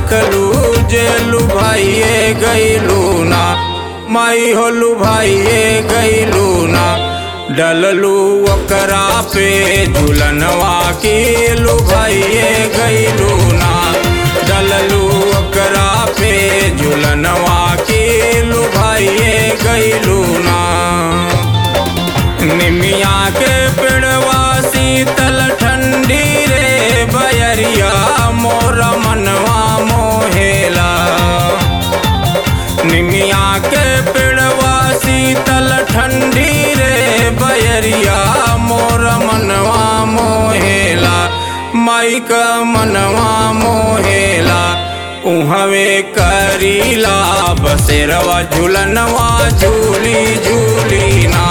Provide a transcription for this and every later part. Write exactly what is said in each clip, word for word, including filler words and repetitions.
देखलू जेलू भाइये गईलू ना, माई होलू भाइये गईलू ना। डललू ओकरा पे झुलनवा की लू भाइये गईलू ना, डललू ओकरा पे झुलनवा की लू भाइये गईलू ना। निमिया के पेड़वा शीतल ठंडी रे बयरिया मोरा मनवा मोहेला। निमिया के पेड़वा शीतल ठंडी रे बयरिया मोरा मनवा मोहेला, माई का मनवा मोहेला। उहवे करीला बसेरवा झुलनवा झूली झूली ना।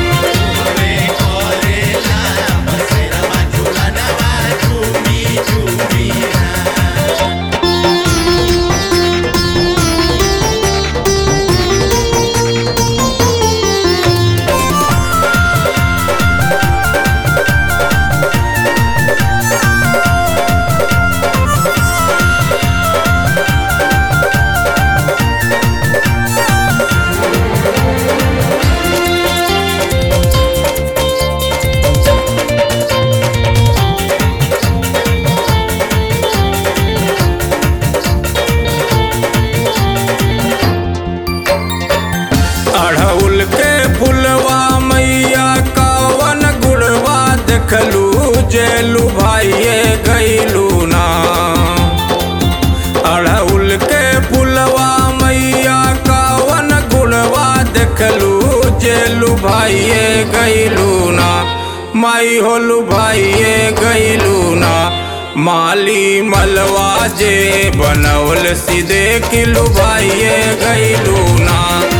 अड़हुल के फुलवा मैया कवन गुड़वा देखलू जेलू भाइये गईलू ना। अड़हुल के फुलवा मैया कवन गुड़वा देखलू जेलू भाइये गईलू ना, माई होलू भाइये गईलू ना। माली मलवा जे बनौल सीधे किलू भाइये गईलू ना।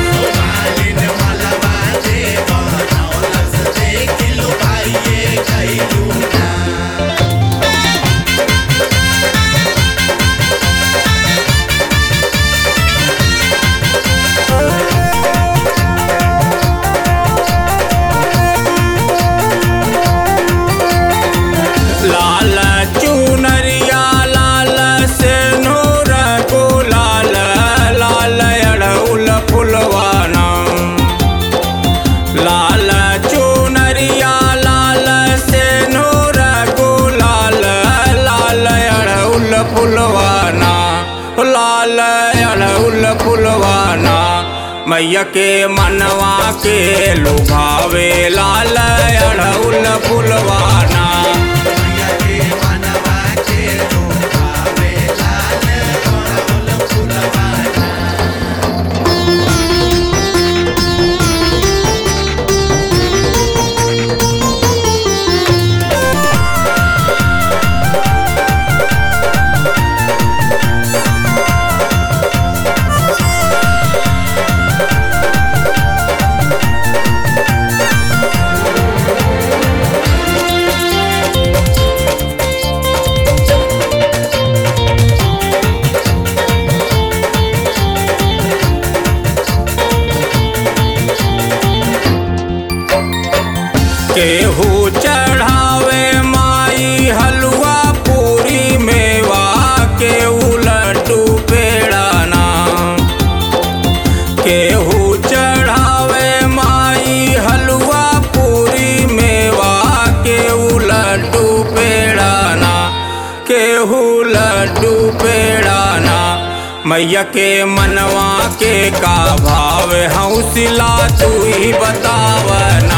लाल चुनरिया लाल से नूर को लाल लाल अड़हुल फुलवाना। लाल चुनरिया लाल से नूर को लाल लाल अड़हुल फुलवाना, लाल अड़हुल फुलवाना। मैया के मनवा के लुभावे लाल अड़हुल फुलवाना। केहू चढ़ावे माई हलवा पूरी मेवा, केहू लड्डू पेड़ा ना। केहू चढ़ावे माई हलवा पूरी मेवा, केहू लड्डू पेड़ा ना, केहू लड्डू पेड़ा ना। मैया के मनवा के का भाव हौसला तू ही बतावना।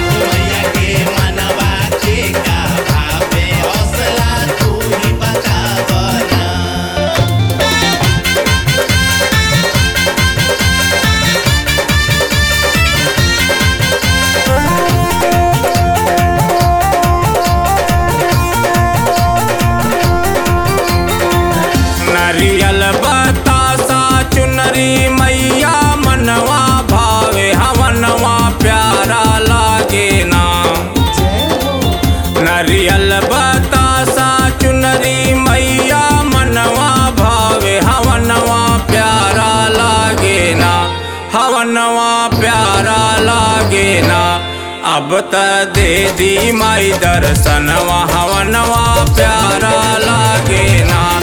नरियल बतासा चुनरी मैया मनवा भावे हवनवा प्यारा लागे ना। नरियल बतासा चुनरी मैया मनवा भावे हवनवा प्यारा लागे ना, हवनवा प्यारा लागे ना। अब त दे दी माई दर्शनवा हवनवा प्यारा लागे ना।